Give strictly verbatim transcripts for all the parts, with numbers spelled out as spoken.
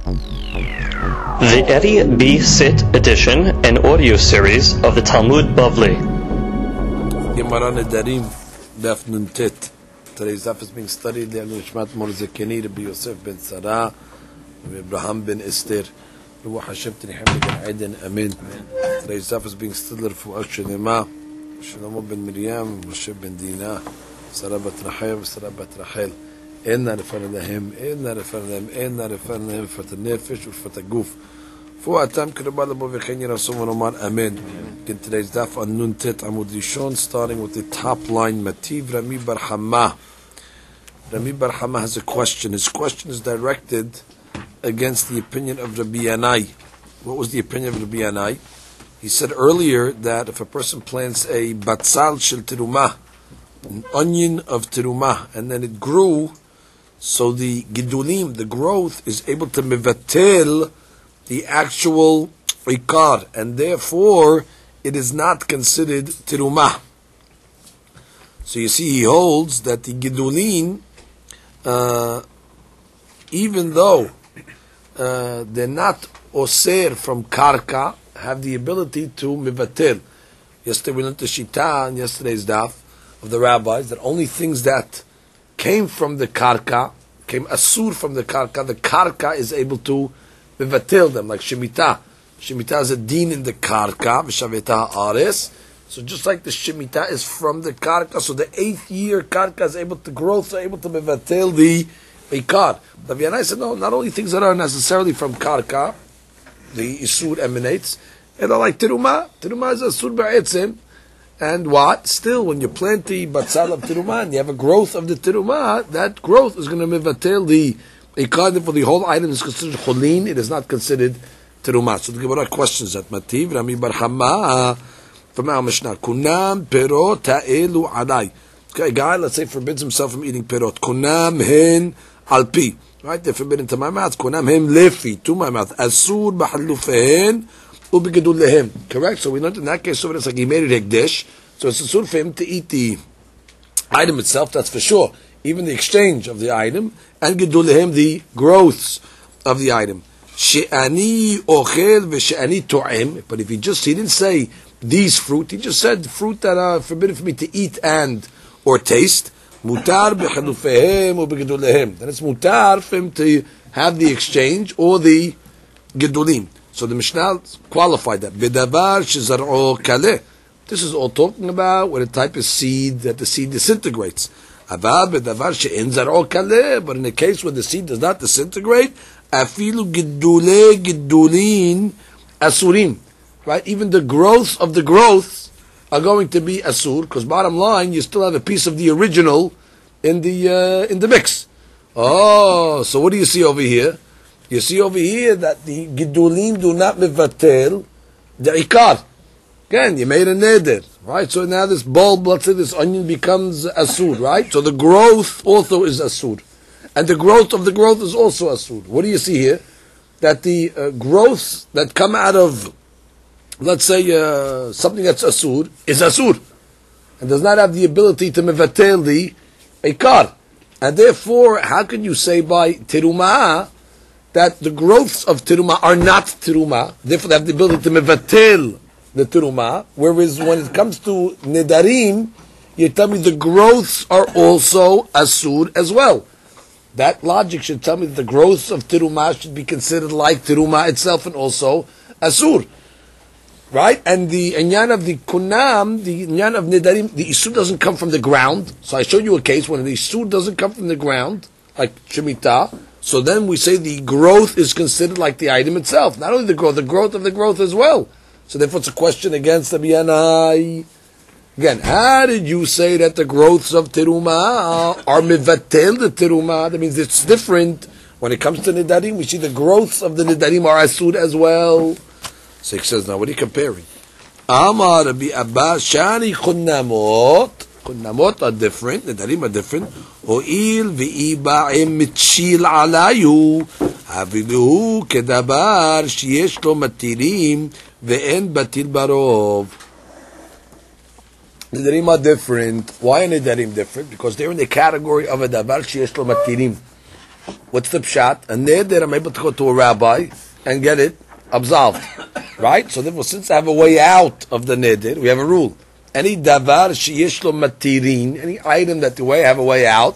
The Eddie B. Sit edition and audio series of the Talmud Bavli. Gemara Nedarim, Daf Nuntet. Today's daf is being studied there. Nishmat Morzekeni, Rabbi Yosef ben Sarah, Rabbi Abraham ben Esther, Ruach Hashem Tenihem ben Eden. Amen. Today's daf is being studied for Shalema, Shlomo ben Miriam, Moshe ben Dina, Sarah bat Rachel, Sarah bat Rachel. Enna referendum, enna referendum, enna referendum for the nefesh or for the goof. For atam kirabal abo v'chen yirasum v'nomar amen. In today's daf on Nun Tet Amud Rishon, starting with the top line, Mativ Rami Bar Hama. Rami Bar Hama has a question. His question is directed against the opinion of Rabbi Yanai. What was the opinion of Rabbi Yanai? He said earlier that if a person plants a batzal shel terumah, an onion of terumah, and then it grew, so the gidulim, the growth, is able to mevatel the actual ikar, and therefore it is not considered terumah. So you see, he holds that the gidulim, uh, even though uh, they're not oser from karka, have the ability to mevatel. Yesterday we learned the shita in yesterday's daf of the rabbis that only things that came from the karka, came asur from the karka, the karka is able to mevatel them, like shemitah. Shemitah is a deen in the karka, v'shaveta ha'ares. So just like the shemitah is from the karka, so the eighth year karka is able to grow, so able to mevatel the ikar. Rabbi Yanai said, no, not only things that are necessarily from karka, the isur emanates, and are like terumah. Terumah is asur ba'etzim. And what? Still, when you plant the batzal of terumah and you have a growth of the terumah, that growth is going to mevatel the ikad for the whole item is considered cholin. It is not considered terumah. So the Gemara questions that Mativ Rami Bar Hama from our Mishnah. Kunam perot ha'elu alai. Okay, a guy, let's say, forbids himself from eating perot. Kunam hen alpi. Right? They're forbidden to my mouth. Kunam hen lefi, to my mouth. Asur b'halufehen. Correct? So we learned in that case, so it's like he made it hekdesh, so it's asur for him to eat the item itself, that's for sure. Even the exchange of the item, and gedul lehem, the growths of the item. She'ani ochel v'she'ani to'em, but if he just, he didn't say these fruit, he just said fruit that are forbidden for me to eat and or taste, mutar b'chalufehem or b'gedul lehem. Then it's mutar for him to have the exchange or the gedulim. So the Mishnah qualified that. B'davar shezar'o kaleh. This is all talking about what a type of seed that the seed disintegrates. Avad b'davar she'en zar'o kaleh. But in a case where the seed does not disintegrate, afilu gidule gidulin asurim. Right? Even the growth of the growths are going to be asur, because bottom line, you still have a piece of the original in the uh, in the mix. Oh, so what do you see over here? You see over here that the gidulim do not mevatel the ikar. Again, you made a neder, right? So now this bulb, let's say this onion becomes asur, right? So the growth also is asur. And the growth of the growth is also asur. What do you see here? That the uh, growths that come out of, let's say, uh, something that's asur, is asur. And does not have the ability to mevatel the ikar. And therefore, how can you say by terumah that the growths of terumah are not terumah, therefore they have the ability to mevatel the terumah, whereas when it comes to nedarim, you tell me the growths are also asur as well. That logic should tell me that the growths of terumah should be considered like terumah itself and also asur. Right? And the inyan of the kunam, the inyan of nedarim, the isur doesn't come from the ground. So I showed you a case when the isur doesn't come from the ground, like shemitah. So then we say the growth is considered like the item itself. Not only the growth, the growth of the growth as well. So therefore it's a question against the Yanai. Again, how did you say that the growths of terumah are mevatel the terumah? That means it's different. When it comes to nidarim, we see the growths of the nidarim are asur as well. So he says, now what are you comparing? Amar Rabbi Abba Shani Kunnamot. Kunnamot are different, nidarim are different. O'il v'iba'im mitchil alayu. Haviluhu kedabar sheyesh lo matirim ve'en batil barov. Nidarim are different. Why are nidarim different? Because they're in the category of a davar sheyesh lo matirim. What's the pshat? A neder, I'm able to go to a rabbi and get it absolved. Right? So therefore, since I have a way out of the neder, we have a rule. Any davar sheyesh lo matirin, any item that the way have a way out,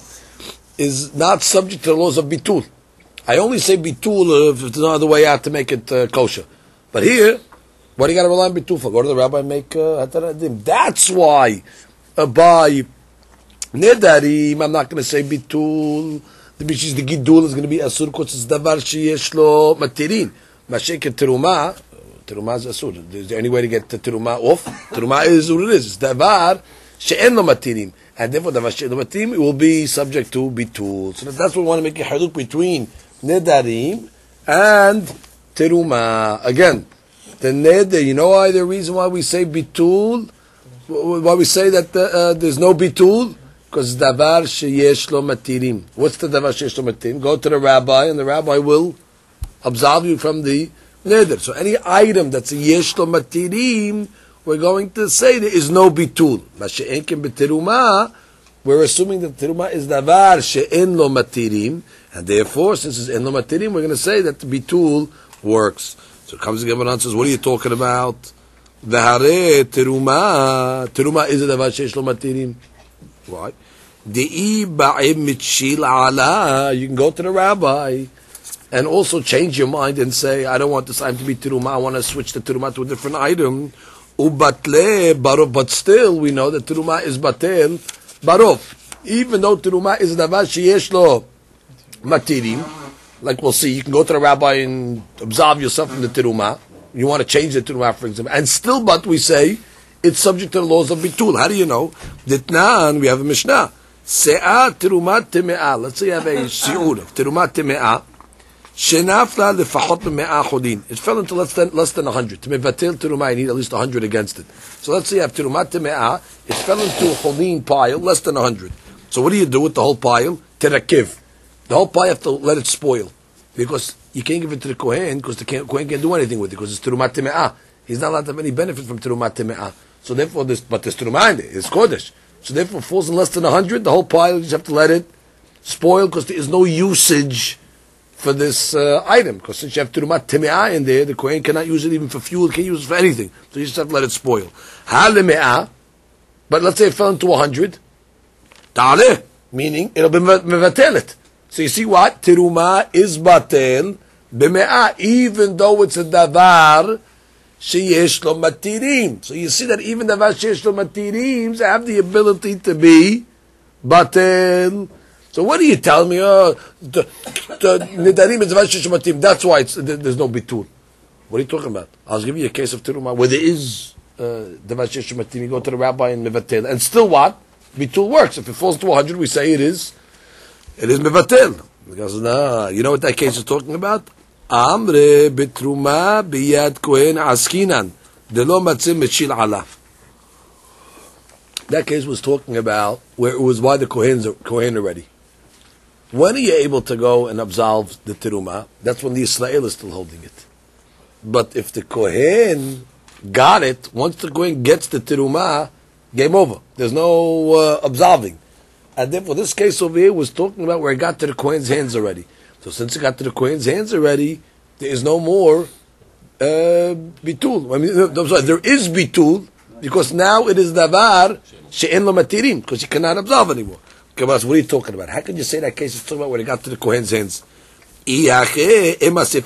is not subject to the laws of bitul. I only say bitul if there's no other way out to make it uh, kosher. But here, what do you got to rely on bitul for? Go to the rabbi and make uh, hataradim. That's why uh, by nedarim, I'm not going to say bitul. The bishis the gidul is going to be asur because it's davar sheyesh lo matirin. Mashek teruma. Teruma is asur. Is there any way to get the teruma off? Teruma is what it is. It's davar she'en lo matirim. And therefore, davar she'en lo matirim, it will be subject to bitul. So that's what we want to make a haluk between nedarim and teruma. Again, the neder, you know why the reason why we say bitul? Why we say that the, uh, there's no bitul? Because davar sheyesh lo matirim. What's the davar sheyesh lo matirim? Go to the rabbi, and the rabbi will absolve you from the neder. So any item that's a yesh lo matirim, we're going to say there is no bitul. Mashe'enkin b'teruma, we're assuming that teruma is davar she'en lo matirim, and therefore, since it's en lo matirim, we're going to say that the bitul works. So it comes the Gemara and says, what are you talking about? V'harei teruma, teruma is a davar she'esh lo matirim. Why? De'i ba'im mitshil ala, you can go to the rabbi and also change your mind and say, I don't want this item to be teruma, I want to switch the teruma to a different item. Ubatle barov, but still we know that teruma is batel barov. Even though teruma is davar sheyesh lo matirim, like we'll see, you can go to the rabbi and absolve yourself from the teruma. You want to change the teruma, for example, and still, but we say it's subject to the laws of bitul. How do you know? Ditnan, we have a mishnah. Se'ah terumat teme'ah. Let's say you have a si'ur of terumat teme'ah. Shenafla lefachot me'ah chodin. It fell into less than less than a hundred. To mevatel teruma, you need at least a hundred against it. So let's say you have terumat teme'ah. It fell into a chodin pile, less than a hundred. So what do you do with the whole pile? Terakiv. The whole pile you have to let it spoil, because you can't give it to the kohen because the kohen can't do anything with it because it's terumat teme'ah. He's not allowed to have any benefit from terumat teme'ah. So therefore, this but there's teruma in it. It's kodesh. So therefore, it falls in less than a hundred. The whole pile, you just have to let it spoil because there is no usage for this uh, item. Because since you have terumat teme'ah in there, the kohen cannot use it even for fuel. Can't use it for anything. So you just have to let it spoil. Haleme'ah. But let's say it fell into a hundred. Ta'aleh, meaning it'll be mevatel. So you see what teruma is batel b'me'ah, even though it's a davar sheyesh lo matirim. So you see that even davar sheyesh lo matirim have the ability to be batel. So what are you telling me? Oh, the nidarim is davar sheyesh lo matirim. That's why it's, there's no bitul. What are you talking about? I'll give you a case of teruma where there is davar sheyesh lo matirim. You go to the rabbi and mevatel, and still what? Bitul works. If it falls to a hundred, we say it is it is mevatel. Because nah, you know what that case is talking about? Amre betruma biyad kohen askinan delo matzim mitshil ala. That case was talking about where it was by the kohen's kohen already. When are you able to go and absolve the teruma? That's when the Israel is still holding it. But if the kohen got it, once the kohen gets the teruma, game over. There's no uh, absolving. And therefore, this case over here was talking about where it got to the kohen's hands already. So since it got to the kohen's hands already, there is no more uh, bitul. I mean, I'm sorry, there is bitul because now it is davar she'en lo matirim because you cannot absolve anymore. Okay, what are you talking about? How can you say that case is talking about where it got to the kohen's hands? If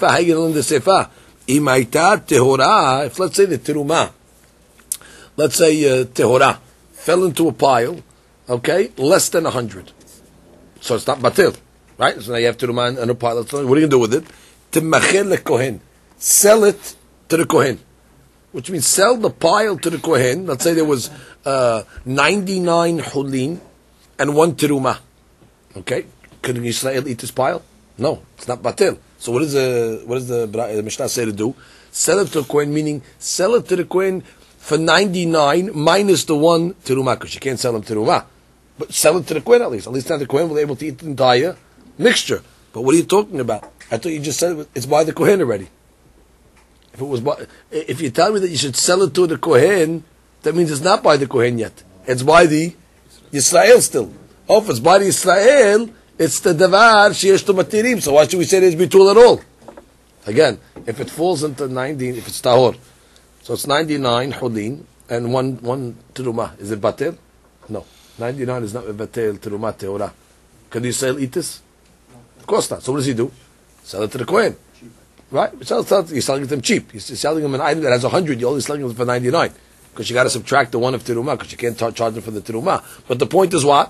let's say the teruma, let's say uh, tehora fell into a pile, okay, less than a hundred, so it's not batil. Right? So now you have to remind on a pile. What are you going to do with it? Timachel le kohen. Sell it to the kohen. Which means sell the pile to the kohen. Let's say there was uh, ninety-nine hulin and one teruma. Okay? Could Yisrael eat this pile? No. It's not batil. So what is the, what does the, the Mishnah say to do? Sell it to the kohen, meaning sell it to the kohen for ninety-nine minus the one teruma. Because you can't sell them teruma. But sell it to the kohen at least. At least now the kohen will be able to eat the entire mixture. But what are you talking about? I thought you just said it's by the kohen already. If it was by, if you tell me that you should sell it to the kohen, that means it's not by the kohen yet. It's by the Yisrael still. Oh, if it's by the Yisrael, It's the davar sheyesh to matirim. So why should we say there's bitul at all? Again, if it falls into nineteen, if it's tahor, so it's ninety-nine hulin and one one teruma. Is it batel? No, ninety-nine is not batel teruma teora. Can you sell itis? Of course not. So what does he do? Sell it to the kohen, right? Sell it, you're selling it to them cheap. You're selling them an item that has a hundred. You're only selling it for ninety-nine because you got to subtract the one of teruma because you can't tar- charge them for the teruma. But the point is what?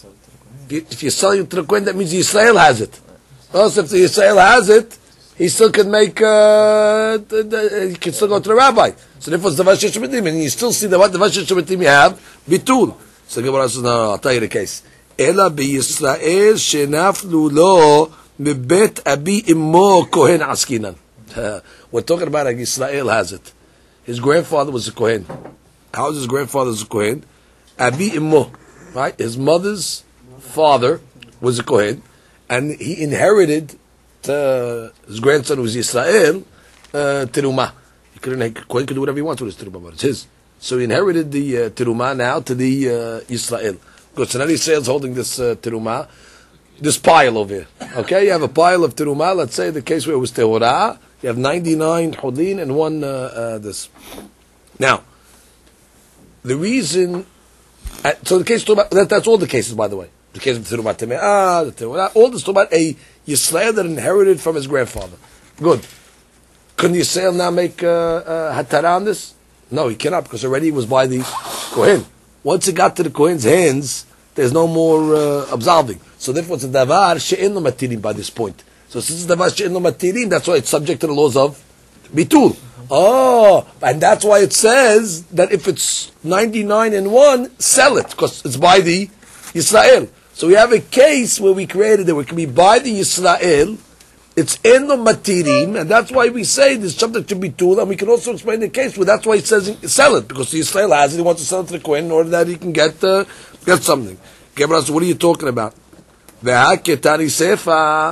If you're selling it to the kohen, that means the Yisrael has it. Also, if the Yisrael has it, he still can make, uh, he can still go to the rabbi. So therefore it's the Vash Shemitim, and you still see that what the Vash Shemitim you have, bitul. So the Gemara says, no, no, I'll tell you the case. Ela b'Yisrael shenaflu lo mibet abi immo kohen askinan. We're talking about like Yisrael has it. His grandfather was a kohen. How is his grandfather a kohen? Abi immo, right? His mother's father was a kohen, and he inherited uh, his grandson was Yisrael uh, teruma. He couldn't. Kohen could do whatever he wants with his teruma, but it's his. So he inherited the uh, teruma now to the uh, Yisrael. Good. So now Yisrael's holding this uh, teruma, this pile over here. Okay, you have a pile of teruma. Let's say the case where it was tehora. You have ninety-nine hulin and one uh, uh, this. Now, the reason. Uh, so the case that, that's all the cases, by the way. The case of the Terumat Teme'ah, the Terumat, all this about a Yisrael that inherited from his grandfather. Good. Can Yisrael now make uh, uh, hatara on this? No, he cannot because already it was by the Kohen. Once it got to the Kohen's hands, there's no more uh, absolving. So therefore it's a davar she'en lo matirim by this point. So since it's davar she'en lo matirim, that's why it's subject to the laws of bitul. Oh, and that's why it says that if it's ninety-nine and one, sell it because it's by the Yisrael. So we have a case where we created it, where it can be by the Yisrael, it's in the matirim, and that's why we say this subject to be tool, and we can also explain the case where that's why it says sell it, because the Yisrael has it, he wants to sell it to the Kohen in order that he can get uh, get something. Gemara says, what are you talking about? Ve'ha'ketani sefa.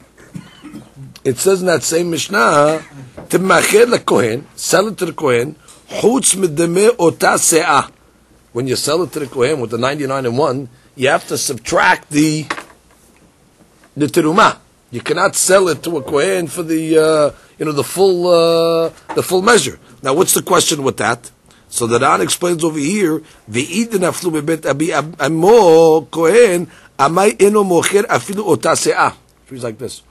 It says in that same Mishnah, Timmacher leKohen, sell it to the Kohen, chutz mideme ota se'ah. When you sell it to the Kohen with the ninety-nine and one, you have to subtract the the teruma. You cannot sell it to a Kohen for the uh, you know the full uh, the full measure. Now, what's the question with that? So the Ran explains over here, ve'idin aflu bebet abi amo Kohen amai eno mocher afilu ota se'ah. He's like this.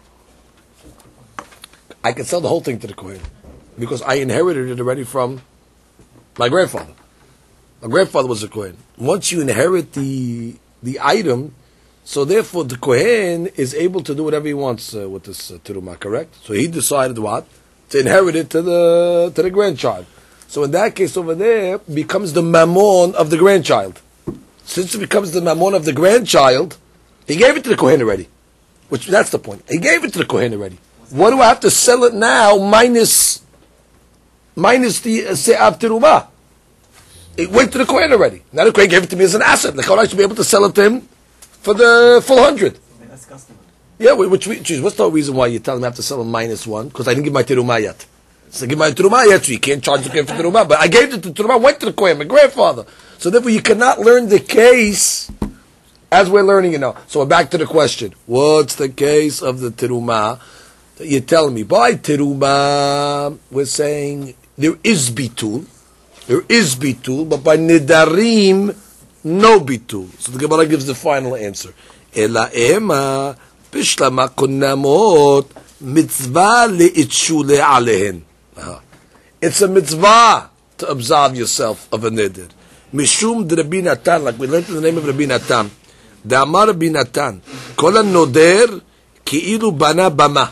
I can sell the whole thing to the Kohen because I inherited it already from my grandfather. My grandfather was a Kohen. Once you inherit the the item, so therefore the Kohen is able to do whatever he wants uh, with this uh, teruma, correct? So he decided what? To inherit it to the to the grandchild. So in that case over there, becomes the mammon of the grandchild. Since it becomes the mammon of the grandchild, he gave it to the Kohen already. Which, that's the point. He gave it to the Kohen already. What do I have to sell it now minus, minus the uh, se'av teruma? It went to the Kohen already. Now the Kohen gave it to me as an asset. The Kohen should be able to sell it to him for the full hundred. That's customer. Yeah, which we, geez, what's the reason why you tell him I have to sell him minus one? Because I didn't give my teruma yet. So I give my teruma yet, so you can't charge the Kohen for teruma. But I gave it to teruma, went to the Kohen, my grandfather. So therefore you cannot learn the case as we're learning it now. So we're back to the question. What's the case of the teruma? You're telling me, by teruma, we're saying there is bitul. There is bitul, but by nidarim, no bitul. So the Gemara gives the final answer. Ela ema bishlama kunnamot mitzvah leitshule alehen. It's a mitzvah to absolve yourself of a nidr. Mishum de Rabbi Natan, like we learned in the name of Rabbi Natan. Da'amar Rabbi Natan, kol noder ki'ilu bana bama.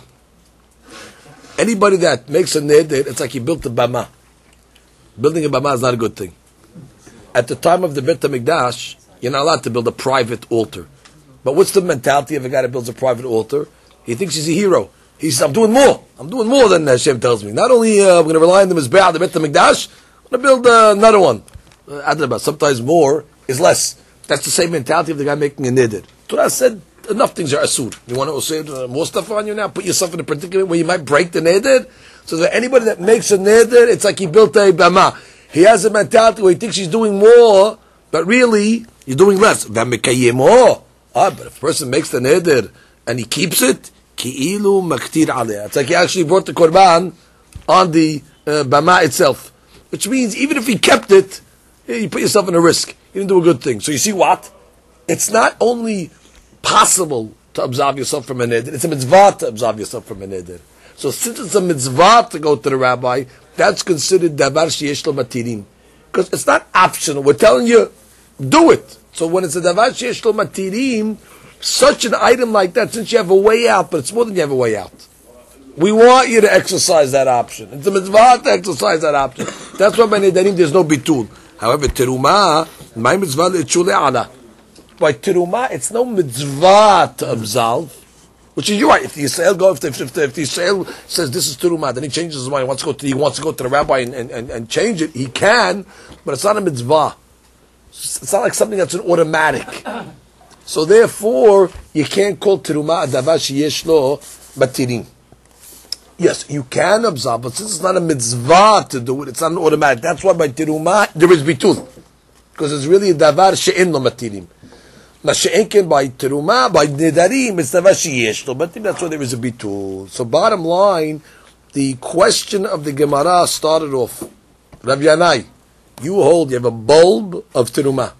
Anybody that makes a neder, it's like he built a bama. Building a bama is not a good thing. At the time of the Beit HaMikdash, you're not allowed to build a private altar. But what's the mentality of a guy that builds a private altar? He thinks he's a hero. He says, I'm doing more. I'm doing more than Hashem tells me. Not only uh, I'm going to rely on the Mizbeah, the Beit HaMikdash, I'm going to build uh, another one. Uh, sometimes more is less. That's the same mentality of the guy making a neder. Torah said, enough things are asur. You want to say uh, more stuff on you now? Put yourself in a predicament where you might break the neder. So that anybody that makes a neder, it's like he built a bama. He has a mentality where he thinks he's doing more, but really, you're doing less. Ah, but if a person makes the neder and he keeps it, ki'ilu maktir aleh. It's like he actually brought the korban on the uh, bama itself. Which means even if he kept it, you put yourself in a risk. You didn't do a good thing. So you see what? It's not only possible to absolve yourself from a neder, it's a mitzvah to absolve yourself from a neder. So since it's a mitzvah to go to the rabbi, that's considered davar sheyesh lo matirim. Because it's not optional. We're telling you, do it. So when it's a davar sheyesh lo matirim, such an item like that, since you have a way out, but it's more than you have a way out. We want you to exercise that option. It's a mitzvah to exercise that option. That's why by nedarim there's no bitul. However, teruma, my mitzvah le'chule ala. By teruma, it's no mitzvah to absolve. Which is, you're right. If the Yisrael go, if the, if the, if the Yisrael says this is teruma, then he changes his mind. He wants to go to, he wants to go to the rabbi and, and, and change it. He can, but it's not a mitzvah. It's not like something that's an automatic. So therefore, you can't call teruma a davar sheyesh lo matirim. Yes, you can absolve, but since it's not a mitzvah to do it, it's not an automatic. That's why by teruma there is bitul, because it's really a davar she'en lo matirim. Mashe'enken by teruma, by nedarim, it's davar sheyesh lo matirim. That's why there is a bitul. So bottom line, the question of the Gemara started off, Rav Yanai, you hold you have a bulb of teruma.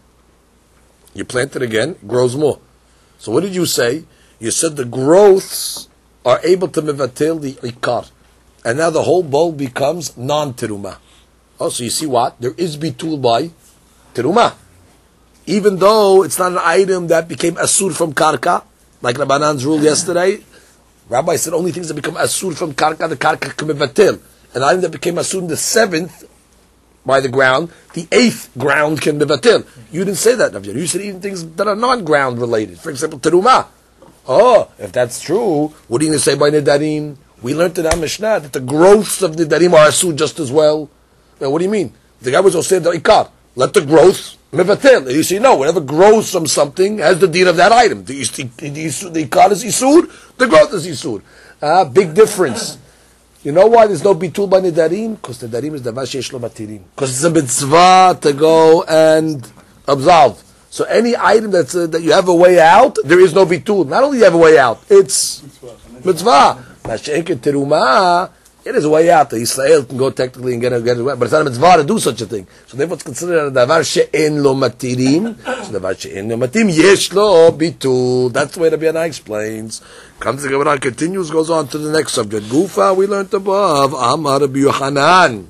You plant it again, it grows more. So what did you say? You said the growths are able to mevatel the ikar. And now the whole bulb becomes non-teruma. Oh, so you see what? There is bitul by teruma. Even though it's not an item that became asur from karka, like Rabbanan's rule yesterday. Rabbi said only things that become asur from karka, the karka can mevatel. An item that became asur in the seventh by the ground, the eighth ground can mevatel. You didn't say that, Navyan. You said even things that are non-ground related. For example, teruma. Oh, if that's true, what are you going to say by nedarim? We learned in our Mishnah that the growths of nedarim are asur just as well. Now, what do you mean? The guy was also saying the ikar. Let the growth mevatel. You see, no, whatever grows from something has the deed of that item. The, the, the, the ikar is isur, the growth is isur. Ah, big difference. You know why there's no bitul by nedarim? Because nedarim is davar sheyesh lo matirim. Because it's a mitzvah to go and absolve. So any item that's uh, that you have a way out, there is no bitul. Not only do you have a way out, it's mitzvah. Mashe'enken teruma, it is a way out. The Yisrael can go technically and get it, get it, but it's not a mitzvah to do such a thing. So therefore it's considered a davar she'en lo matirim. So davar she'en lo matirim, yesh lo bitul. That's the way Rabbi Yanai explains. Comes the Gemara, continues, goes on to the next subject. Gufa, we learned above. Amar Rabbi Yochanan.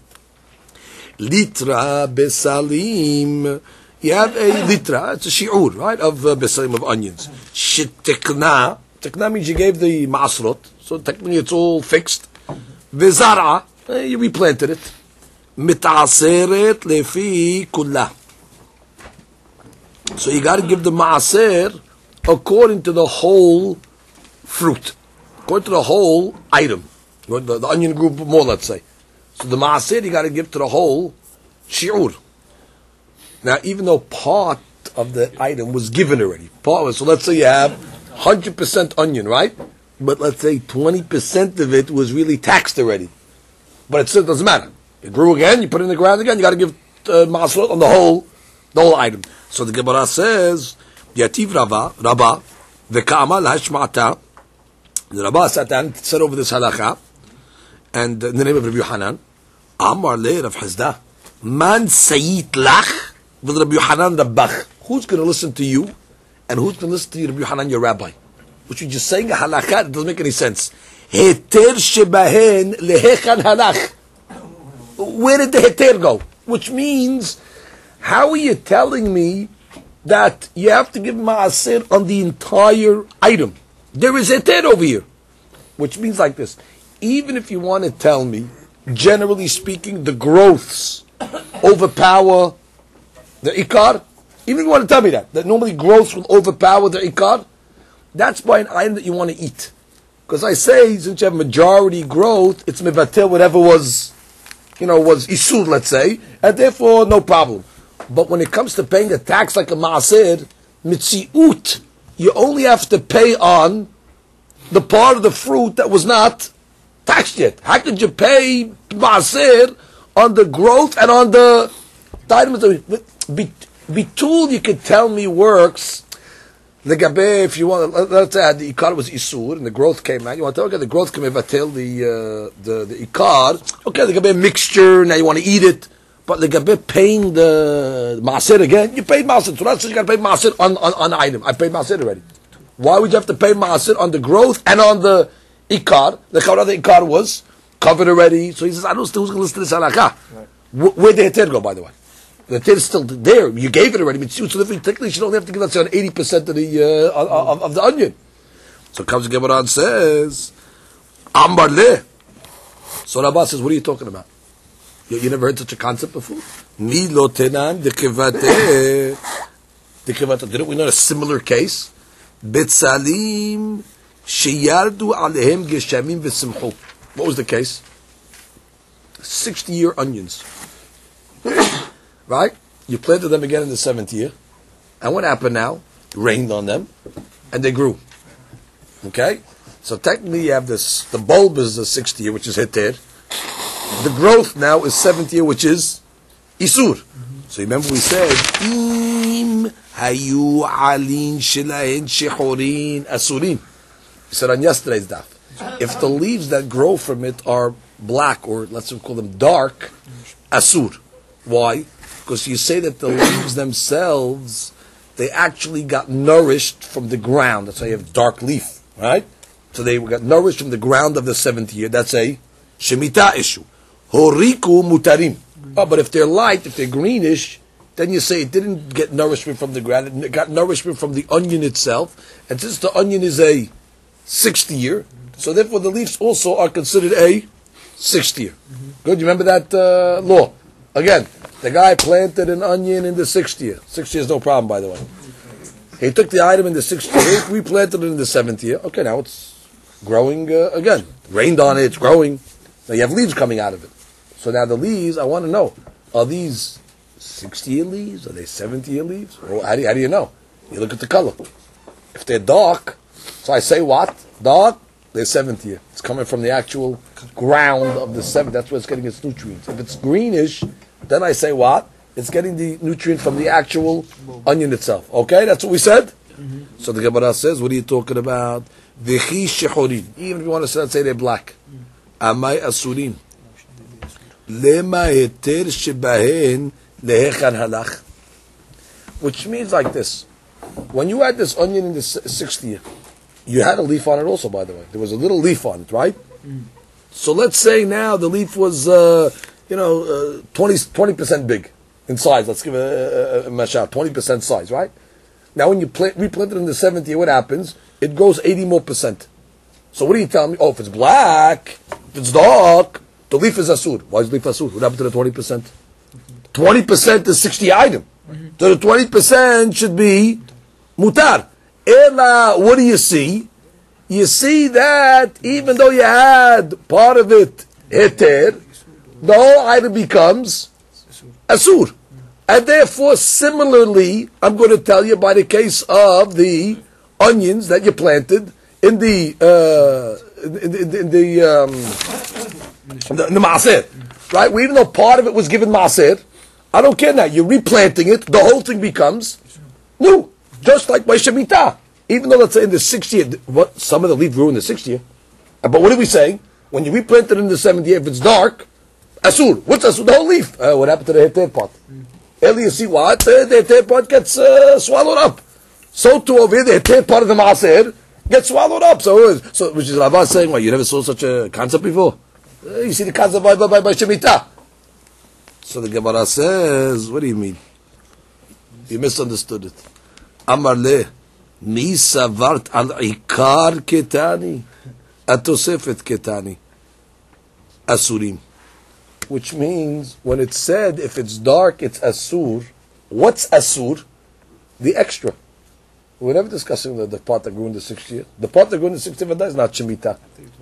Litra besalim. You have a litra, it's a shi'ur, right, of uh, besalim, of onions. Shetekna, tekna means you gave the ma'asrot, so technically it's all fixed. Vizara, uh, you replanted it. Mit'aseret lefi kullah. So you got to give the ma'aser according to the whole fruit, according to the whole item, the, the onion group more, let's say. So the ma'aser you got to give to the whole shi'ur. Now, even though part of the item was given already, part was, so let's say you have one hundred percent onion, right? But let's say twenty percent of it was really taxed already. But it still doesn't matter. It grew again, you put it in the ground again, you got to give uh, ma'asrot on the whole, the whole item. So the Gemara says, Yativ Rava, Rabba, v'ka'ama l'hashma'ata. The Rabba sat down and said over this halakha, and in the name of Rabbi Yochanan, Amar le Rav Hizda, man sayit lach, with Rabbi Yochanan Rabbach. Who's going to listen to you, and who's going to listen to you, Rabbi Yochanan, your rabbi? Which you're just saying a halakha, it doesn't make any sense. Heter shebahen lehechan halach. Where did the heter go? Which means, how are you telling me that you have to give ma'aser on the entire item? There is heter over here. Which means like this. Even if you want to tell me, generally speaking, the growths overpower the ikar, even if you want to tell me that, that normally growths will overpower the ikar, that's by an item that you want to eat. Because I say, since you have majority growth, it's mevatel, whatever was, you know, was isur, let's say, and therefore no problem. But when it comes to paying a tax like a ma'aser, mitziut, you only have to pay on the part of the fruit that was not taxed yet. How could you pay ma'aser on the growth and on the, the items that bitul, you could tell me works The gabe, if you want, let, let's add the ikar was isur, and the growth came out. You want to okay, the growth came avatil the uh, the the ikar. Okay, the gabe mixture. Now you want to eat it, but the gabe paying the maaser again. You paid maaser. So that's you got to pay maaser on, on on the item. I paid maaser already. Why would you have to pay maaser on the growth and on the ikar? The kavra the ikar was covered already. So he says, I don't know who's going to listen to this halakha. Right. Where did the heter go, by the way? The heter is still there. You gave it already. So technically, you don't have to give that on eighty percent of the uh, of, of the onion. So comes the Gemara and says, Ambar le. So Rabbah says, what are you talking about? You, you never heard such a concept before? Mi lo tenan dekevate. Dekevate. Didn't we know a similar case? Betzalim sheyardu alehem geshamim v'simchu. What was the case? sixty-year onions. Right? You planted them again in the seventh year. And what happened now? It rained on them. And they grew. Okay? So technically you have this, the bulb is the sixth year, which is heter. The growth now is seventh year, which is isur. Mm-hmm. So remember we said, Im hayu alin shilahin shehorin asurin. We said on yesterday's daf. If the leaves that grow from it are black, or let's call them dark, asur. Why? Because you say that the leaves themselves, they actually got nourished from the ground. That's why you have dark leaf, right? So they got nourished from the ground of the seventh year. That's a shemitah issue. Horiku mutarim. Oh, but if they're light, if they're greenish, then you say it didn't get nourishment from the ground. It got nourishment from the onion itself. And since the onion is a sixth year, so therefore the leaves also are considered a sixth year. Mm-hmm. Good, you remember that uh, law? Again, the guy planted an onion in the sixth year. Sixth year is no problem, by the way. He took the item in the sixth year, we planted it in the seventh year. Okay, now it's growing uh, again. Rained on it, it's growing. Now you have leaves coming out of it. So now the leaves, I want to know, are these sixty-year leaves? Are they seventy-year leaves? Or how do, you, how do you know? You look at the color. If they're dark, so I say what? Dark, they're seventh year. It's coming from the actual ground of the seventh. That's where it's getting its nutrients. If it's greenish, then I say what? It's getting the nutrient from the actual onion itself. Okay, that's what we said? Mm-hmm. So the Gemara says, what are you talking about? V'chi shechorin. Even if you want to say, let's say they're black. Amai asurin. Lema heter shebahen lehechan halach. Which means like this. When you had this onion in the sixth year, you had a leaf on it also, by the way. There was a little leaf on it, right? Mm. So let's say now the leaf was, uh, you know, uh, twenty percent big in size. Let's give it a, a, a mesh out, twenty percent size, right? Now when you plant, replant it in the seventh year, what happens? It goes eighty more percent. So what do you tell me? Oh, if it's black, if it's dark, the leaf is asur. Why is the leaf asur? What happened to the twenty percent? twenty percent is sixty item. Mm-hmm. So the twenty percent should be mutar. Ela, what do you see? You see that even though you had part of it heter, the whole item becomes asur. And therefore, similarly, I'm going to tell you by the case of the onions that you planted in the uh, in, in, in the um, the, in the maaser, right? Well, even though part of it was given maaser, I don't care now. You're replanting it; the whole thing becomes new. Just like by Shemitah. Even though, let's say, in the sixth year, what, some of the leaf grew in the sixth year. But what are we saying? When you replant it in the seventh year, if it's dark, asur. What's asur? The whole leaf. Uh, what happened to the heter part? Mm. Earlier, you see what? Uh, the heter part gets uh, swallowed up. So too over here, the heter part of the maaser gets swallowed up. So, so which is Rabbah saying, well, you never saw such a concept before? Uh, you see the concept by, by, by, by Shemitah. So the Gemara says, what do you mean? You misunderstood it. Amar le, mi savart al ikar ketani, atosefet ketani, asurim. Which means, when it said, if it's dark, it's asur. What's asur? The extra. We're never discussing the, the part that grew in the sixth year. The part that grew in the sixth year is not Shemitah.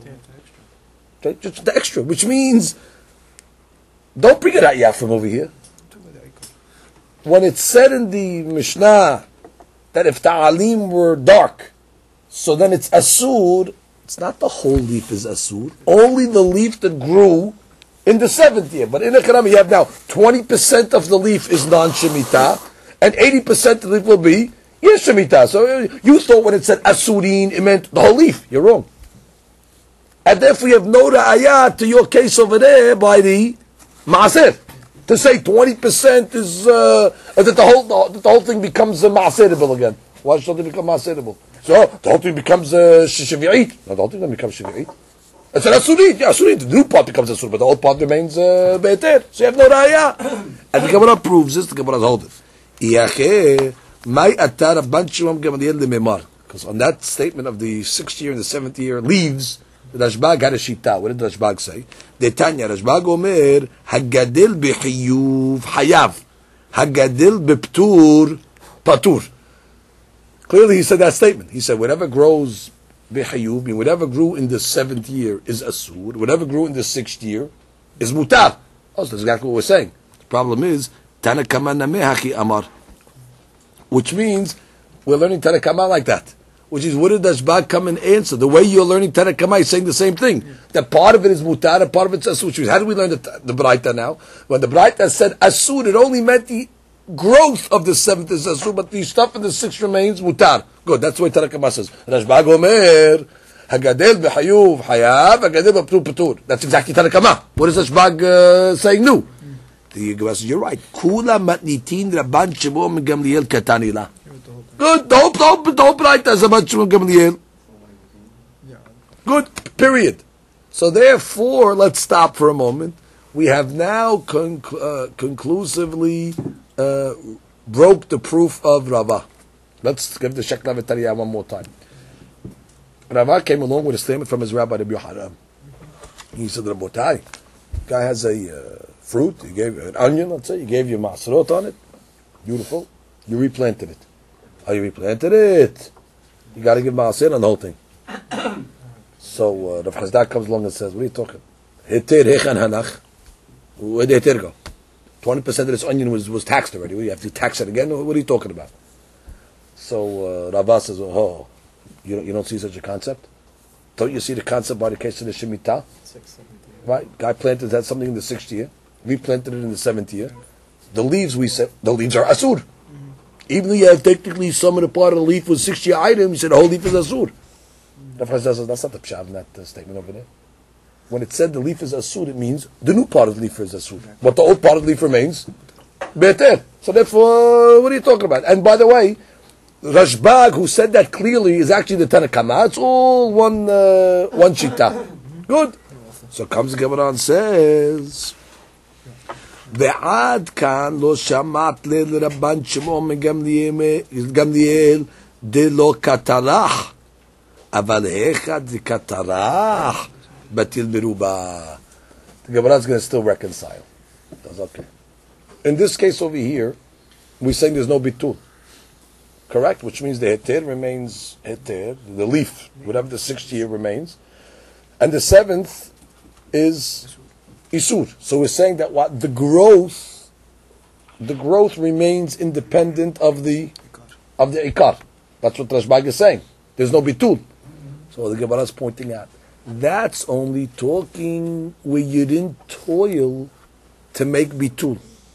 Okay, just the extra, which means, don't bring it out yet from over here. When it's said in the Mishnah, that if ta'alim were dark, so then it's asur, it's not the whole leaf is asur, only the leaf that grew in the seventh year. But in the Quran, you have now twenty percent of the leaf is non-shemitah, and eighty percent of the leaf will be Yes, Shemitah. So you thought when it said asurin, it meant the whole leaf. You're wrong. And therefore you have no ra'ayah to your case over there by the maaser. To say twenty percent is, uh, that the whole, that the whole thing becomes uh, maaserable again. Why should it become maaserable? So the whole thing becomes uh, shavi'it. No, the whole thing doesn't become shavi'it. It's an asurit. Yeah, asurit. The new part becomes asur, but the old part remains uh, be'eter. So you have no ra'ayah. And the Gemara proves this. The Gemara holds it. Iyacheh mai atar Rabban Shimon Gamliel lememar. Because on that statement of the sixth year and the seventh year leaves, the Rashbag had a shita. What did the Rashbag say? The Tanya Rashbag Omer hagadil b'chiyuv hayav, hagadil b'ptur patur. Clearly, he said that statement. He said whatever grows b'chiyuv, mean whatever grew in the seventh year is asur. Whatever grew in the sixth year is mutar. Oh, so that's exactly what we're saying. The problem is Tanakama namehaki amar, which means we're learning Tanakama like that. Which is, what did Rashbag come and answer? The way you're learning Tanakama is saying the same thing. That part of it is mutar, and part of it's asur. Which means, how do we learn the, the Braita now? When the Braita said asur, it only meant the growth of the seventh is asur, but the stuff in the sixth remains mutar. Good, that's the way Tanakama says. Rashbag omer, hagadel b'hayuv hayav, hagadel b'ptur patur. That's exactly Tanakama. What is Rashbag uh, saying new? The Gemara says, you're right. Kula matnitin Rabban Shimon Gamliel katanila. Good. The whole, the whole, the whole Braita is Rabban Shimon Gamliel. Good. Period. So therefore, let's stop for a moment. We have now conc- uh, conclusively uh, broke the proof of Rava. Let's give the Shekla V'Tariyah one more time. Rava came along with a statement from his rabbi Rabbi Yohanan. He said, Rabotai, guy has a uh, fruit, he gave an onion, let's say, he gave you masrot on it. Beautiful. You replanted it. Oh, you replanted it. You got to give maaser on the whole thing. So uh, Rav Chazdak comes along and says, what are you talking? Heter hechan hanach. Where did heter go? twenty percent of this onion was, was taxed already. You have to tax it again? What are you talking about? So uh, Rava says, oh, you don't, you don't see such a concept? Don't you see the concept by the case of the Shemitah? Right? Guy planted that something in the sixth year. Replanted it in the seventh year. The leaves, we said, the leaves are asur. Mm-hmm. Even though you have technically some of the part of the leaf was sixth year item, you said the whole leaf is asur. Mm-hmm. Says, that's not the pshat in that uh, statement over there. When it said the leaf is asur, it means the new part of the leaf is asur. Okay. But the old part of the leaf remains beter. So therefore, uh, what are you talking about? And by the way, Rashbag, who said that clearly, is actually the Tanakama. It's all one uh, one shita. Good. So comes the Gemara and says, ועד כאן לא שמעת לרבן שמעון מגמליאל דלא קטרח, אבל היכא דקטרח בטיל מרובע. The Gemara is going to still reconcile. That's okay. In this case over here, we're saying there's no bitul. Correct? Which means the heter remains heter, the leaf, whatever the sixth year remains. And the seventh is isur. So we're saying that what the growth, the growth remains independent of the of the ikar. That's what Rashbag is saying. There's no bitul. So the Gemara is pointing out that's only talking where you didn't toil to make bitul.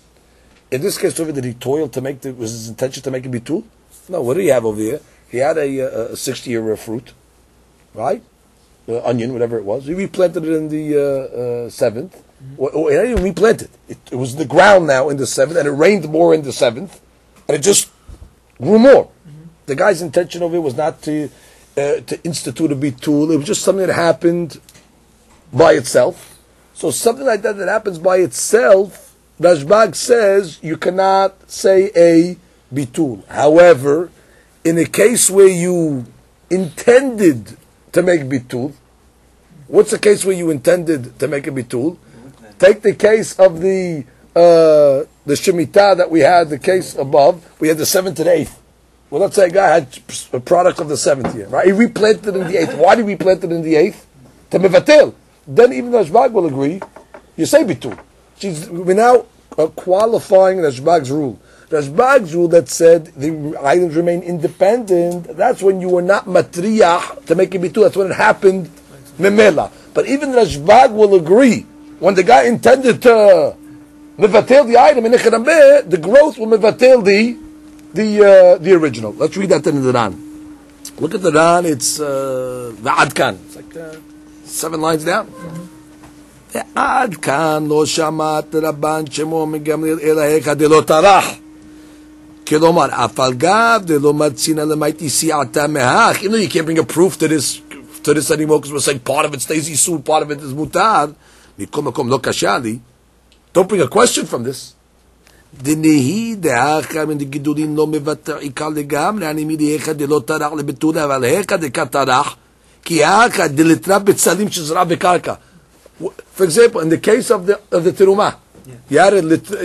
In this case, over did he toil to make the was his intention to make a bitul? No. What do you have over here? He had a, a, a sixty year fruit, right? Uh, onion, whatever it was. He replanted it in the uh, uh, seventh. Or, or he didn't replant it. it. It was in the ground now in the seventh, and it rained more in the seventh, and it just grew more. Mm-hmm. The guy's intention over it was not to uh, to institute a bitul. It was just something that happened by itself. So something like that that happens by itself, Rashbag says you cannot say a bitul. However, in a case where you intended to make bitul, what's the case where you intended to make a bitul? Take the case of the uh, the Shemitah that we had, the case above. We had the seventh and eighth. Well, let's say a guy had a product of the seventh year, right? He replanted in the eighth. Why did he replant it in the eighth? To mevatel. Then even Rashbag will agree. You say bitul. She's, we're now uh, qualifying Rashbag's rule. Rashbag's rule that said the items remain independent. That's when you were not matriyah to make a bitul. That's when it happened. Memela. But even Rashbag will agree. When the guy intended to mevatel the item in Echanambeh, the growth will mevatel the the uh, the original. Let's read that in the Ran. Look at the Ran. It's Va'adkan. Uh, it's like uh, seven lines down. Va'adkan lo shamat rabban shemo megamliel elahecha de lo tarach. Kilomar afalgav de lo matzina lemaiti siata mehach. You know you can't bring a proof to this to this anymore because we're saying part of it stays isur, part of it is mutar. Mikom makom lo kashali. Don't bring a question from this. דנהי דאחר מן דגידולים לא מבטר עיקר לגמרי, אני מדהיך דלא טרח לבטולה, אבל היכה דקטרח, כי האחר דלתרה בצלים שזרע בקרקע. For example, in the case of the, of the terumah, you had a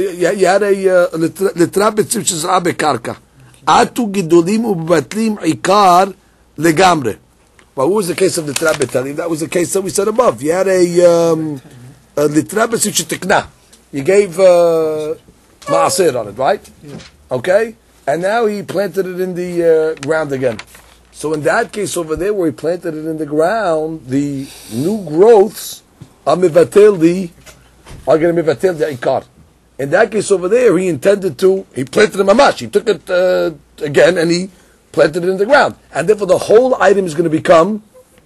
לתרה בצלים שזרע בקרקע. עטו גידולים ובבטלים עיקר לגמרי. Well, what was the case of the לתרה בצלים? That was the case that we said above. You had a, um, a לתרה בצלים שתקנה. You gave... Uh, Ma'asir on it, right? Yeah. Okay? And now he planted it in the uh, ground again. So in that case over there where he planted it in the ground, the new growths are mivatel the, are going to mivatel the ikar. In that case over there, he intended to, he planted it mamash. He took it uh, again and he planted it in the ground. And therefore the whole item is going to become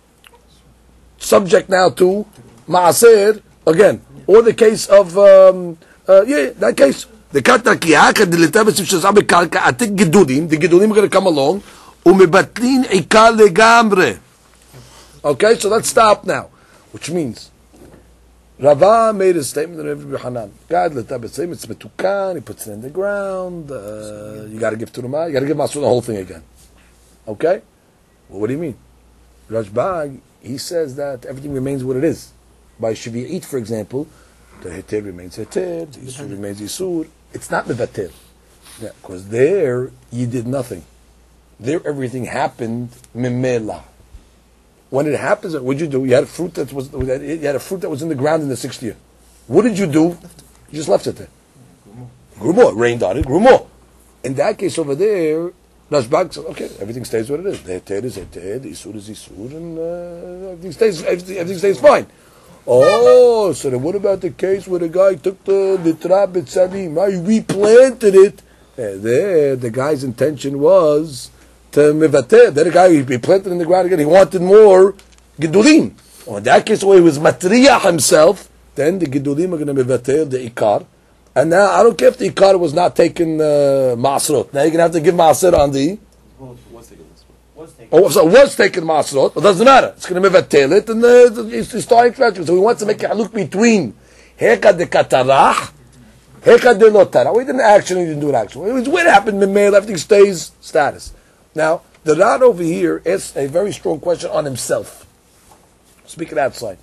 subject now to Ma'asir again. Or the case of, um, uh, yeah, that case. The kata kiyaka dilitabes shazam bekarka atik gidudim. The gidudim are going to come along. Umebatlin ikar legamre. Okay, so let's stop now. Which means, Rava made a statement to Rabbi Hanan. God litabes it's betukan. He puts it in the ground. Uh, you got to give turma. You got to give Masur the whole thing again. Okay. Well, what do you mean? Rashbag, he says that everything remains what it is. By Shvi'it, for example, the heter remains heter, the isur remains isur. It's not mevatel. Yeah, because there you did nothing. There everything happened mimela. When it happens, what did you do? You had a fruit that was you had a fruit that was in the ground in the sixth year. What did you do? You just left it there. Grew more. Rained on it, grew more. In that case over there, Rashbag says, okay, everything stays what it is. The heter is heter, the isur is isur, and uh, everything stays everything, everything stays fine. Oh, so then what about the case where the guy took the litra b'tzalim, he replanted it? And there, the guy's intention was to mevater. Then the guy, he planted in the ground again, he wanted more gidulim. Oh, in that case, where he was matriya himself, then the gidulim are going to mevater the ikar. And now, I don't care if the ikar was not taken uh, ma'asrot. Now you're going to have to give ma'asr on the... Oh, so it was taken Masrot, but it doesn't matter. It's going to mevatel it, and uh, it's, it's starting to. So we want to make a look between Heka de Katarach, Heka de Lotara. We didn't actually didn't do an action. It was what happened in Mimel, everything stays status. Now, the Rad over here asks a very strong question on himself. Speaking outside.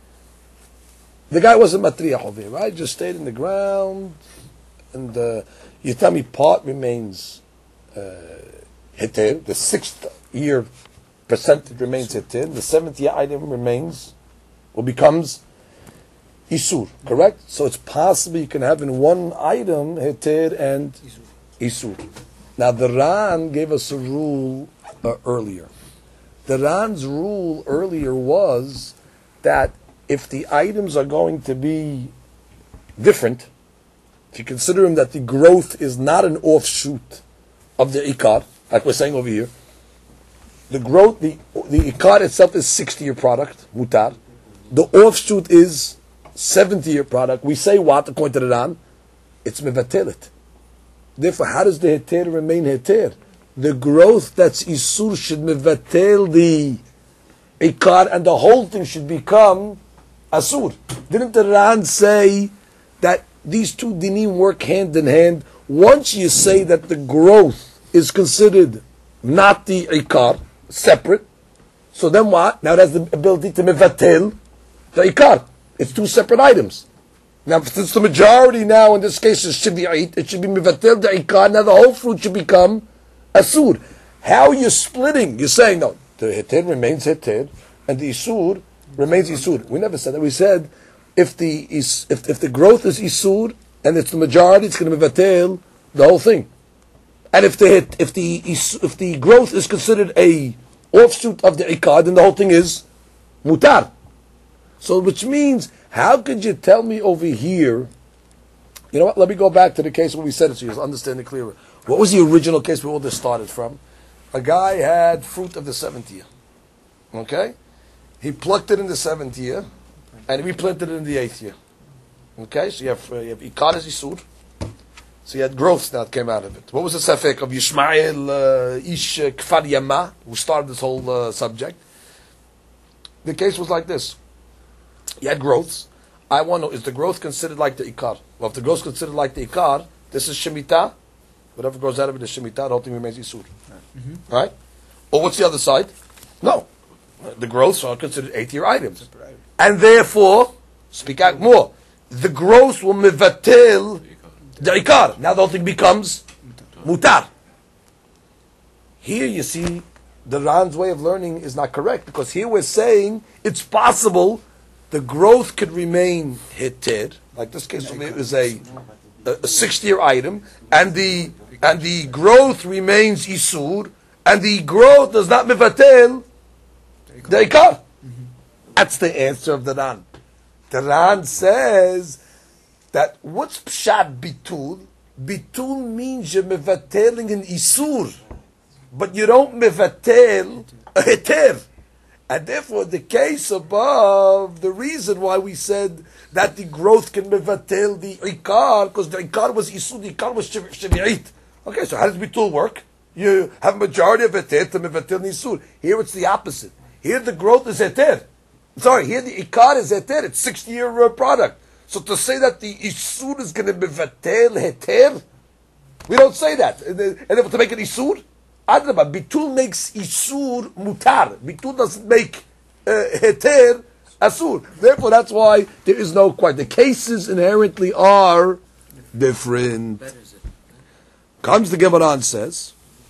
The guy wasn't Matriach over here, right? Just stayed in the ground, and uh, you tell me part remains uh, Heter, the sixth year percentage remains heter, the seventh year item remains or becomes isur, correct? So it's possible you can have in one item heter and isur. Now the Ran gave us a rule uh, earlier. The Ran's rule earlier was that if the items are going to be different, if you consider them that the growth is not an offshoot of the ikar, like we're saying over here, the growth, the the ikar itself is sixty-year product, mutar. The offshoot is seventy-year product. We say what, according to the Ran? It's mevatelet. Therefore, how does the heter remain heter? The growth that's isur should mevatel the ikar, and the whole thing should become asur. Didn't the Ran say that these two dinim work hand in hand? Once you say that the growth is considered not the ikar, separate, so then what? Now it has the ability to mevatel the ikar. It's two separate items. Now since the majority now in this case is shvi'it, it should be mevatel the ikar, now the whole fruit should become asur. How are you splitting? You're saying no, the heter remains heter, and the isur remains isur. We never said that. We said if the is if, if the growth is isur and it's the majority, it's going to mevatel the whole thing. And if the if the if the growth is considered a offshoot of the ikar, then the whole thing is mutar. So, which means, how could you tell me over here? You know what? Let me go back to the case when we said it, so you'll understand it clearer. What was the original case we all this started from? A guy had fruit of the seventh year. Okay? He plucked it in the seventh year, and replanted it in the eighth year. Okay? So you have, uh, you have Ikar as Isur. So you had growth that came out of it. What was the safek of Yishmael uh, Ish Kfar Yama, who started this whole uh, subject? The case was like this. You had growths. I want to know, is the growth considered like the Ikar? Well, if the growth is considered like the Ikar, this is Shemitah. Whatever grows out of it is Shemitah. The whole thing remains Isur. Mm-hmm. Right? Or what's the other side? No. The growths are considered eight-year items. And therefore, speak out more, the growth will mevatel the Ikar. Now the whole thing becomes mutar. Here you see, the Ran's way of learning is not correct, because here we're saying it's possible the growth could remain heter, like this case is a, a, a six-year item, and the and the growth remains isur, and the growth does not mevatel the ikar. That's the answer of the Ran. The Ran says that what's pshat bitul? Bitul means you're mevateling an isur, but you don't mevatel a heter. And therefore, the case above, the reason why we said that the growth can mevatel the ikar, because the ikar was isur, the ikar was shemi'it. Okay, so how does bitul work? You have a majority of heter to mevatel the isur. Here it's the opposite. Here the growth is heter. Sorry, here the ikar is heter. It's sixty-year uh, product. So to say that the isur is going to mevatel heter, we don't say that. And then to make an isur, Adrabah, bitul makes isur mutar. Bitul doesn't make uh, heter asur. Therefore, that's why there is no quite. The cases inherently are different. Comes the Gemara and says,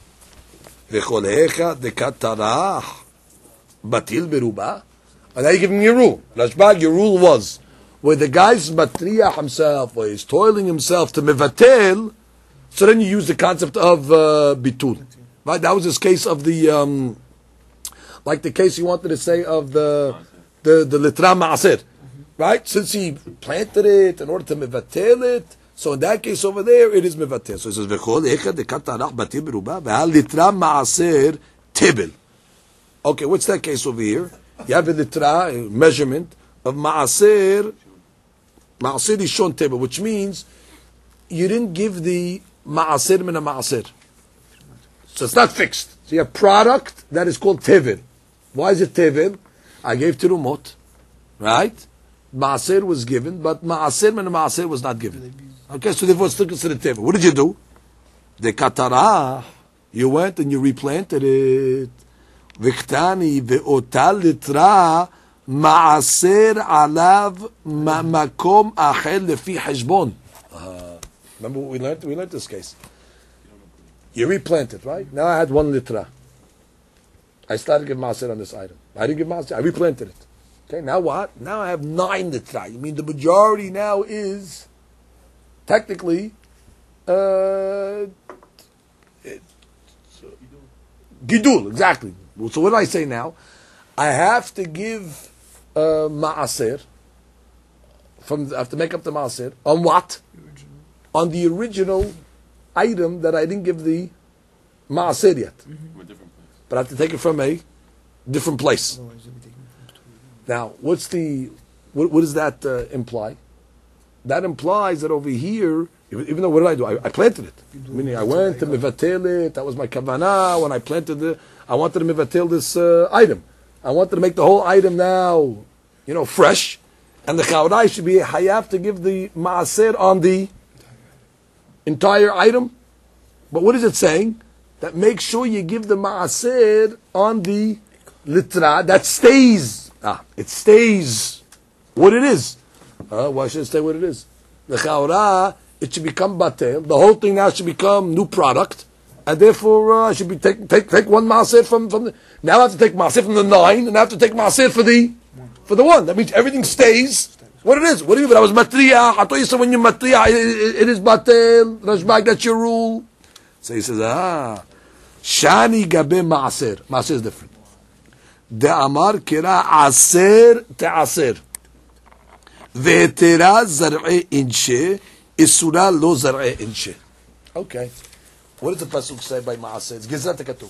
"V'cholecha dekatarah batil beruba." And now you're giving me a rule. Rashbag, your rule was where the guy's matriach himself, or he's toiling himself to mevatel. So then you use the concept of uh, bitul. Right, that was this case of the, um, like the case you wanted to say of the the the litra ma'aser, right? Since he planted it in order to mevatel it, so in that case over there it is mevatel. So it says v'chol echad dekatarach batil beruba v'hal litra ma'aser tibel. Okay, what's that case over here? You have a litra, a measurement of ma'aser. Ma'aser is shon tibel, which means you didn't give the ma'aser min a ma'aser. So it's not fixed. So you have product that is called tevil. Why is it tevil? I gave terumot, right? Maaser was given, but maaser and maaser was not given. Okay, so therefore it's still considered tevil. What did you do? The katarah, you went and you replanted it. Viktani ve'otal litra maaser alav makom achel lefi heshbon. Remember what we learned? We learned this case. You replanted, right? Now I had one litra. I started to give maaser on this item. I didn't give maaser. I replanted it. Okay, now what? Now I have nine litra. You mean the majority now is technically uh, gidul, exactly. So what do I say now? I have to give uh, maaser. From I have to make up the maaser on what? On the original item that I didn't give the maaser yet. Mm-hmm. But I have to take it from a different place. Now, what's the, what, what does that uh, imply? That implies that over here, even though what did I do? I, I planted it. Meaning I went to mevatel it, that was my kavanah, when I planted it, I wanted to mevatel this uh, item. I wanted to make the whole item now, you know, fresh. And the chaudai should be hayav to give the maaser on the entire item. But what is it saying? That make sure you give the maaser on the litra that stays. Ah, it stays what it is. Uh, why should it stay what it is? The chaura, it should become batel. The whole thing now should become new product, and therefore uh, I should be take take take one maaser from from the. Now I have to take maaser from the nine, and I have to take maaser for the for the one. That means everything stays what it is. What do you mean? I was matriya. I thought you said when you matriya, it, it, it is batel. Rashbag, that's your rule. So he says, ah, shani gabe maaser. Maaser is different. De amar kira aser te aser. Ve'etera zar'e inshe, isura lo zar'e inshe. Okay. What does the pasuk say by Maaser? It's Gezrat HaKatuv.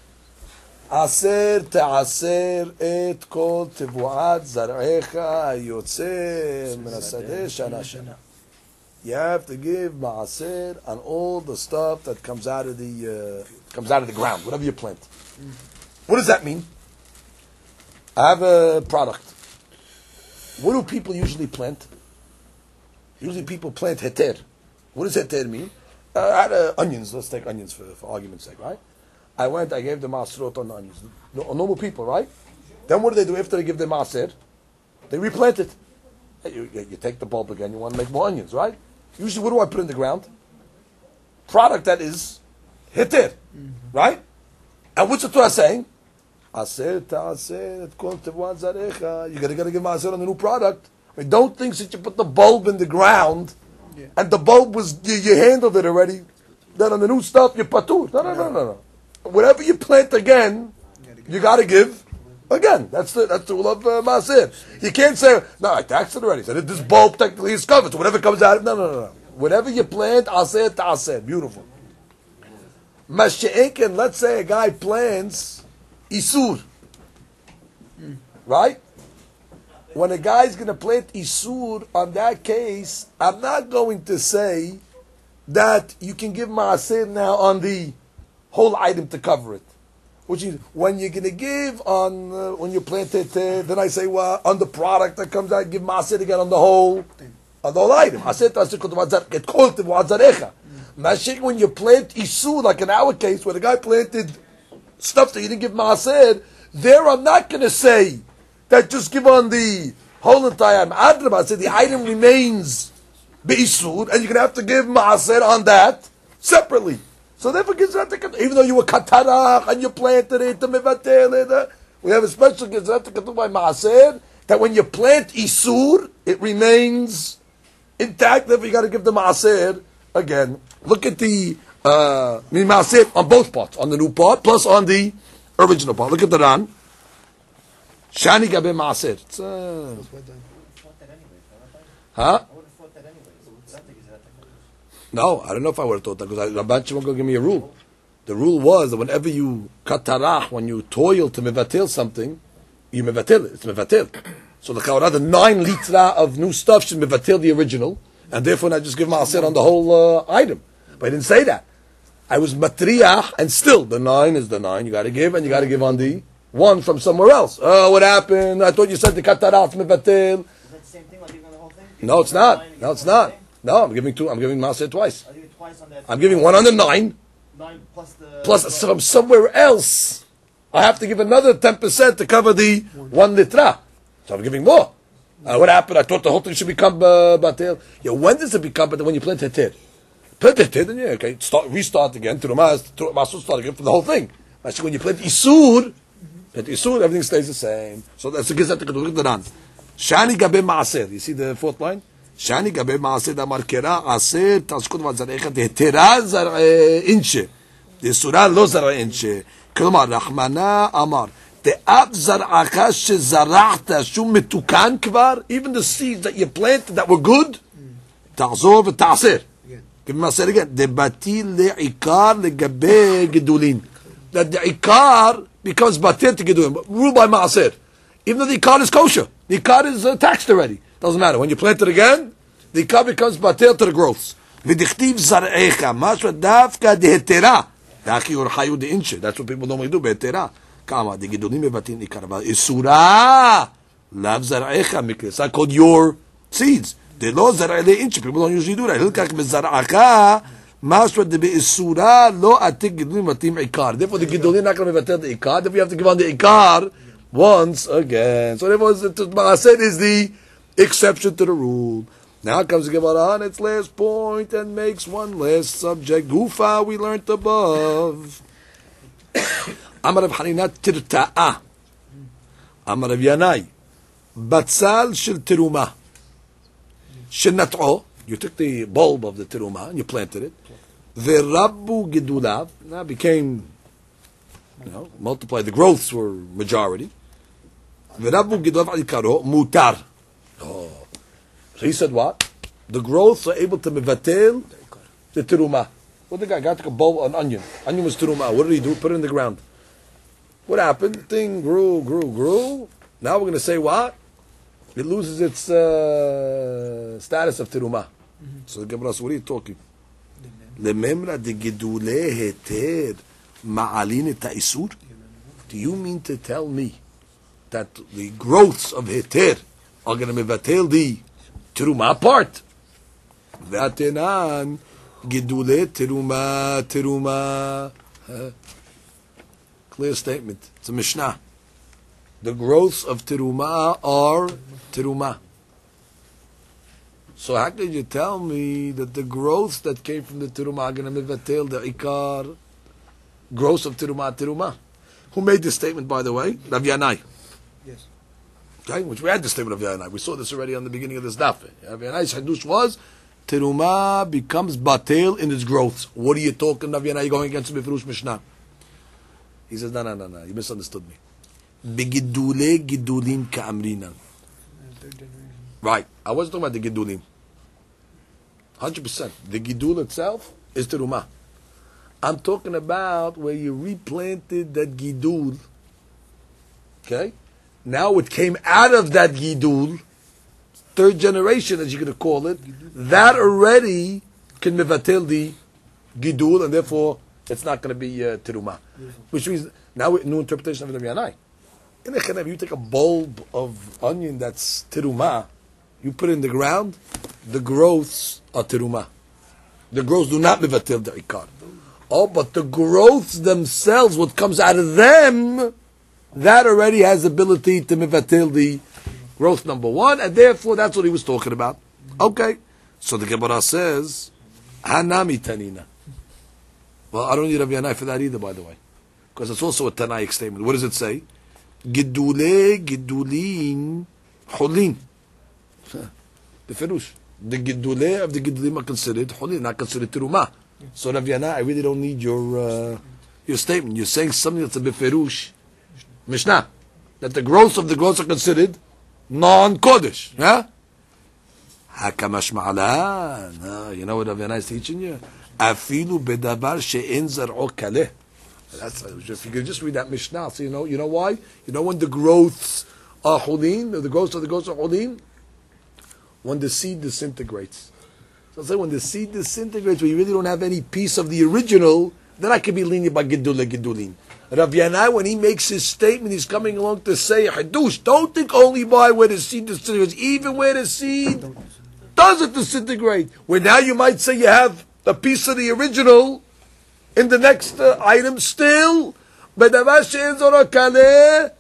Aser ta'aser et kol tevuat zar'echa yotzer min hasadeh shana shana. You have to give Maaser on all the stuff that comes out of the uh, comes out of the ground, whatever you plant. Mm. What does that mean? I have a product. What do people usually plant? Usually people plant heter. What does heter mean? Uh, I had uh, onions. Let's take onions for, for argument's sake, right? I went, I gave them Maaserot on the onions. No, normal people, right? Then what do they do after they give them Maaser? They replant it. You, you take the bulb again, you want to make more onions, right? Usually, what do I put in the ground? Product that is heter, mm-hmm. right? And what's the Torah saying? Aser ta'aser et kol tevuat zarecha. You gotta gotta give Maaser on the new product. I mean, don't think that you put the bulb in the ground, yeah. and the bulb was you, you handled it already. Then on the new stuff you patur. No, no, no, no, no. Whatever you plant again, you gotta give again. That's the that's the rule of uh, Maaser. You can't say no. I taxed it already. So this bulb technically is covered. So whatever comes out, no, no, no, no. Whatever you plant, aser ta'aser. Beautiful. Mashe'eken. Let's say a guy plants isur, mm. right? When a guy's going to plant isur, on that case, I'm not going to say that you can give maaser now on the whole item to cover it. Which is, when you're going to give on, uh, when you plant it, uh, then I say, well, on the product that comes out, give maaser again on the whole, on the whole item. When you plant isur, like in our case, where the guy planted stuff that you didn't give maaser, there I'm not going to say that just give on the whole entire item. I said the item remains be'isur, and you're going to have to give maaser on that separately. So therefore, even though you were katarach and you planted it, we have a special gezrat ketub by maaser that when you plant isur, it remains intact. Therefore, you got to give the maaser again. Look at the uh, maaser on both parts, on the new part plus on the original part. Look at the Ran. Shani gabe maaser. Uh, huh? No, I don't know if I would have thought that because Rabban Shimon going to give me a rule. The rule was that whenever you katarach, when you toil to mevatel something, you mevatel it. It's mevatel. So the kawarah, the nine litra of new stuff should mevatel the original, and therefore not just give maaser on the whole uh, item. But I didn't say that. I was matriach, and still the nine is the nine. You got to give, and you got to give on the one from somewhere else. Oh, what happened? I thought you said the katarach mevatel. Is that the same thing? Like giving on the whole thing? No, it's not. No, it's not. No, I'm giving two. I'm giving maaser twice. I'll give it twice on that. I'm giving one on the nine. Nine plus the. Plus from somewhere else, I have to give another ten percent to cover the one litra. So I'm giving more. Uh, what happened? I thought the whole thing should become uh, batel. Yeah, when does it become batel? When you plant heter. Plant heter, then yeah, okay. Start, restart again. Terumah, terumah start again for the whole thing. Actually, when you plant isur, plant isur, everything stays the same. So that's a gezat ketub. Look at the Ran. Shani gabe maaser. You see the fourth line? Shani gabe maaser damar kera aser tashkut v'zarecha tehtera zar'e inche. Desura lo zar'e inche. K'lomar Rachmana amar te'av zar'acha shezarachta shum metukan kvar. Even the seeds that you planted that were good, ta'zor v'ta'aser. Give me maaser again. Debati le'ikar legabe gedulin. That the ikar becomes batir to gedulin. Ruled by maaser. Even though the ikar is kosher. The ikar is uh, taxed already. Doesn't matter. When you plant it again, the ikar becomes batil to the growths. V'dichtiv zar'echa, mashra davka dehetera. Daki urchayu de inche. That's what people normally do, behetera. Kama, the gidonim mevatin ikar. Isura, lav zar'echa mikres. I called your seeds. De lo zar'e le inche. People don't usually do that. Hilkak bezar'acha, mashra de be'isura, lo atik gidonim mevatim ikar. Therefore, the gidonim not going to mevatil the ikar. Therefore, you have to give on the ikar once again. So therefore, the maaser is the exception to the rule. Now comes the Gemara on its last point and makes one last subject. Gufa we learnt above. Amar Rav Hanina tirta'a. Amar Rav Yanai batzal shel teruma. Shenat'o. You took the bulb of the teruma and you planted it. V'rabbu gedulav. Now became, you know, multiplied. The growths were majority. V'rabbu gedulav al ikaro mutar. Oh. So he said what? The growths are able to mevatel the teruma. What the guy got took a bowl, an onion. Onion was teruma. What did he do? Put it in the ground. What happened? The thing grew, grew, grew. Now we're going to say what? It loses its uh, status of teruma. Mm-hmm. So the Gemara says, what are you talking? Lememra de gidule heter ma'alin ta'isur? Do you mean to tell me that the growths of heter are going to mevatel the teruma part? V'atenan gidule teruma teruma. Clear statement. It's a Mishnah. The growths of teruma are teruma. So how could you tell me that the growths that came from the teruma are going to mevatel the ikar growths of teruma teruma? Who made this statement, by the way? Rav Yanai. Yes. Okay, which we had the statement of Rav Yanai. We saw this already on the beginning of this daf. Rav Yanai's hadush was teruma becomes batel in its growths. What are you talking, Rav Yanai? You going against the Befirush Mishnah? He says, no, no, no, no. You misunderstood me. Begidule gidulim ka'amrina. Right. I wasn't talking about the gidulim. one hundred percent. The gidul itself is teruma. I'm talking about where you replanted that gidul. Okay? Now it came out of that gidul, third generation, as you're going to call it. That already can mevatel the gidul, and therefore it's not going to be uh, teruma. Which means now new interpretation of the Yanai. In the Chanev, you take a bulb of onion that's teruma, you put it in the ground, the growths are teruma. The growths do not mevatel the ikar. Oh, but the growths themselves, what comes out of them, that already has ability to mevatel the growth number one, and therefore that's what he was talking about. Okay, so the Gemara says, Hanami Tanina. Well, I don't need Rav Yanai for that either, by the way, because it's also a Tanaic statement. What does it say? Gidule, gidulin, hulin. The Ferush. The gidule of the gidulim are considered hulin, not considered teruma. So Rav Yanai, I really don't need your uh, your statement. You're saying something that's a Befirush Mishnah, that the growths of the growths are considered non-kodesh. Yeah? Hakamash ma'alan. You know what Rav Yanai is teaching you? Afilu bedavar she'en zar'o kaleh. That's if you could just read that Mishnah, so you know, you know why? You know when the growths are hulin, the growths of the growths are hulin, when the seed disintegrates. So I say when the seed disintegrates, where you really don't have any piece of the original, then I can be lenient by gidule gidulin. Rav Yanai, when he makes his statement, he's coming along to say hadush. Don't think only by where the seed disintegrates, even where the seed doesn't disintegrate. Where now you might say you have a piece of the original in the next uh, item still, but gidule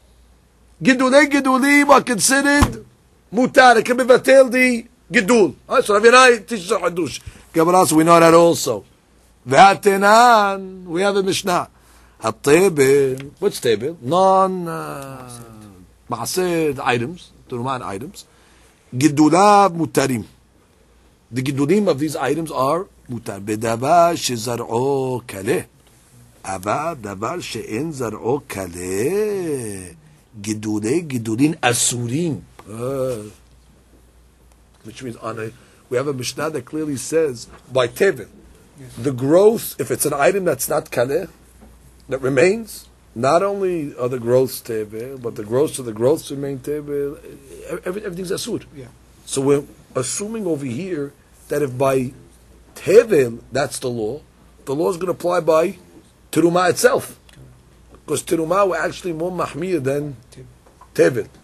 gidulim are considered mutar. It can be vatel the gidul. Right, so Rav Yanai teaches a hadush. Gemara, we know that also. V'atenan, we have a Mishnah. Hat-tebel, what's tebel? Non uh, ma'aseh items, Turuman items. Gidulav mutarim. The gidulim of these items are mutar. Bedavar shezar'o kaleh. Ava davar she'en zar'o kaleh. Gidule gidulin asurin. Uh, which means on a, we have a Mishnah that clearly says by tebel, yes, the growth, if it's an item that's not kaleh, that remains, not only are the growths tebel, but the growths of the growths remain tebel. Every, everything's asur. Yeah. So we're assuming over here that if by tebel that's the law, the law is going to apply by teruma itself, because teruma were actually more mahmir than tebel.